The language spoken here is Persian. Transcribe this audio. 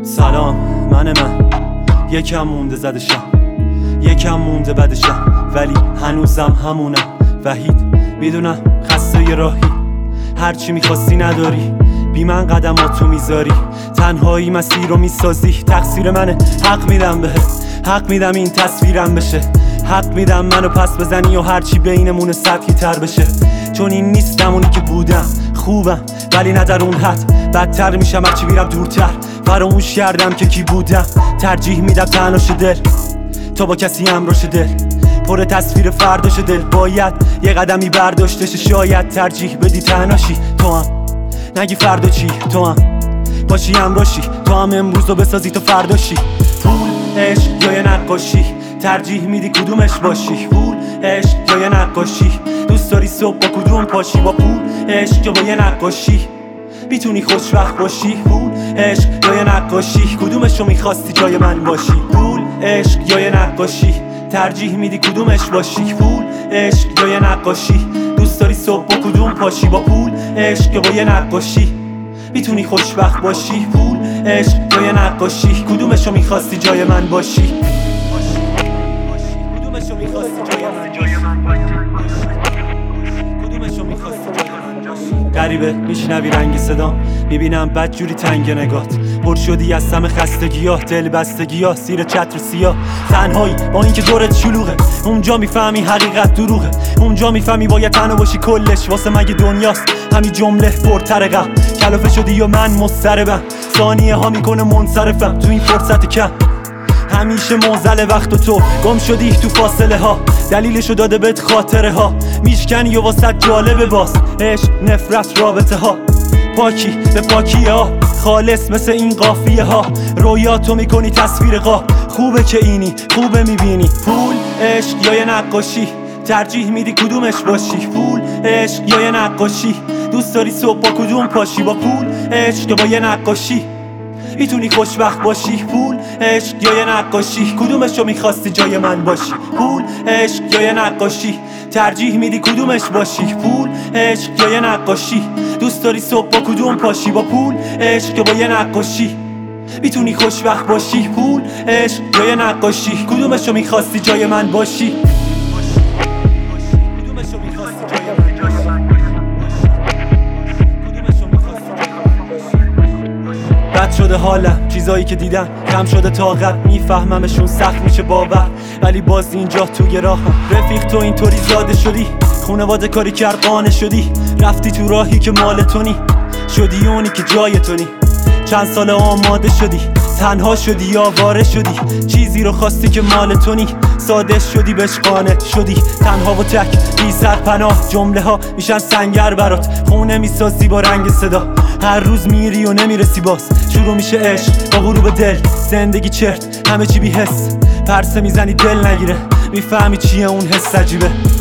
سلام، من یکم مونده زدشم، یکم مونده بدشم، ولی هنوزم همونم. وحید میدونم خسته ی راهی، هرچی میخواستی نداری، بی من قدماتو میذاری، تنهایی مسیر رو میسازی. تقصیر منه، حق میدم بهت، حق میدم این تصویرم بشه، حق میدم منو پس بزنی و هرچی بینمون سطحی تر بشه. چون این نیستم اونی که بودم، خوبم ولی نه در اون حد، بدتر میشم هرچی میرم دورتر. فراموش کردم که کی بودم، ترجیح میدم تنهاش دل تا با کسی همراش دل، پر تصویر فرداش دل. باید یه قدمی برداشتش، شاید ترجیح بدی تنهاشی. تو هم نگی فردا چی، تو هم باشی همراشی، تو هم امروز رو بسازی تو فرداشی. پول، عشق یا یه نقاشی، ترجیح میدی کدومش باشی؟ پول، عشق یا یه نقاشی، دوست داری صبح با کدوم پاشی؟ با پول، عشق یا با یه نقاشی میتونی خوشبخت باشی؟ پول، عشق یا یه نقاشی، کدومشو میخواستی جای من باشی؟ پول، عشق یا یه نقاشی، ترجیح میدی کدومش باشی؟ پول، عشق یا یه نقاشی، دوست داری صبح با کدوم پاشی؟ با پول، عشق یا با یه نقاشی میتونی خوشبخت باشی؟ پول، عشق یا یه نقاشی، کدومشو میخواستی جای من باشی؟ کدومشو میخواستی جای من باشی؟ کدومشو میخواستی جای من باشی؟ غریبه میشنوی رنگ صدا، میبینم بد جوری تنگ نگات، پر شدی از سم خستگیاه، دل بستگیاه، زیر چتر سیاه. تنهایی با اینکه دورت شلوغه، اونجا میفهمی حقیقت دروغه، اونجا میفهمی باید تنها باشی کلش واسه مگه دنیاست همین جمله پرتر غم. کلافه شدی و من مضطربم، ثانیه ها میکنه منصرفم تو این فرصت کم. همیشه موزل وقت و تو گم شدی تو فاصله ها، دلیلشو داده بهت خاطره ها، میشکنی و واسه جالبه باز عشق نفرت رابطه ها. پاکی به پاکیه ها، خالص مثل این قافیه ها، رویاتو میکنی تصویر قا. خوبه که اینی، خوبه میبینی. پول، عشق یا یه نقاشی، ترجیح میدی کدومش باشی؟ پول، عشق یا یه نقاشی، دوست داری صبح با کدوم پاشی؟ با پول، عشق یا با یه نقاشی میتونی خوشبخت باشی؟ پول، عشق یا یه نقاشی، کدومشو میخواستی جای من باشی؟ پول، عشق یا یه نقاشی، ترجیح میدی کدومش باشی؟ پول، عشق یا یه نقاشی، دوست داری صبح با کدوم پاشی؟ با پول، عشق یا با یه نقاشی میتونی خوشبخت باشی؟ پول، عشق یا یه نقاشی، کدومشو میخواستی جای من باشی؟ بد شده حالم، چیزایی که دیدم کم شده طاقت، میفهممشون سخت میشه باور، ولی باز اینجا توی راهم. رفیق تو اینطوری زاده شدی، خونواده کاری کرد قانه شدی، رفتی تو راهی که مال تونی، شدی اونی که جای تونی. چند سال آماده شدی، تنها شدی یا واره شدی، چیزی رو خواستی که مال تونی، ساده شدی بهش قانع شدی، تنها و تک بی سرپناه. جمله ها میشن سنگر برات، خونه میسازی با رنگ صدا، هر روز میری و نمیرسی باز. شروع میشه عشق با غروب دل، زندگی چرت همه چی بی حس، پرسه میزنی دل نگیره، میفهمی چیه اون حس عجیبه.